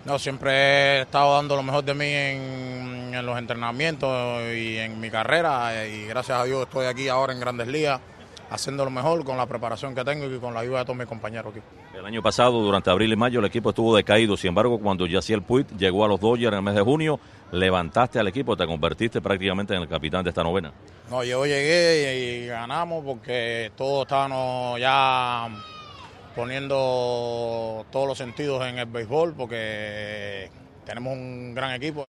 No, siempre he estado dando lo mejor de mí en los entrenamientos y en mi carrera y gracias a Dios estoy aquí ahora en Grandes Ligas haciendo lo mejor con la preparación que tengo y con la ayuda de todos mis compañeros aquí. El año pasado, durante abril y mayo, el equipo estuvo decaído. Sin embargo, cuando Yasiel Puig llegó a los Dodgers en el mes de junio, levantaste al equipo, te convertiste prácticamente en el capitán de esta novena. No, yo llegué y ganamos porque todos estábamos ya poniendo todos los sentidos en el béisbol porque tenemos un gran equipo.